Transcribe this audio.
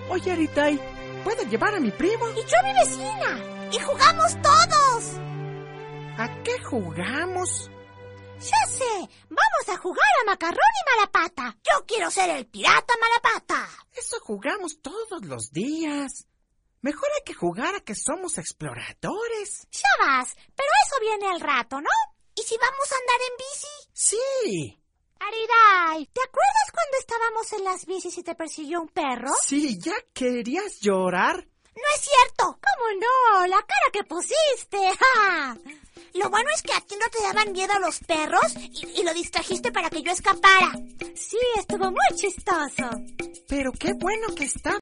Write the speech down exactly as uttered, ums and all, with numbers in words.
Oye, Aritay, ¿puedo llevar a mi primo? Y yo a mi vecina. Y jugamos todos. ¿A qué jugamos? Ya sé, vamos a jugar a Macarrón y Malapata. Yo quiero ser el pirata Malapata. Eso jugamos todos los días. Mejor hay que jugar a que somos exploradores. Ya vas, pero eso viene al rato, ¿no? ¿Y si vamos a andar en bici? Sí. Aridai, ¿te acuerdas cuando estábamos en las bicis y te persiguió un perro? Sí, ¿ya querías llorar? No es cierto. ¿Cómo no? La cara que pusiste. ¡Ja! Lo bueno es que a ti no te daban miedo los perros y, y lo distrajiste para que yo escapara. Sí, estuvo muy chistoso. Pero qué bueno que está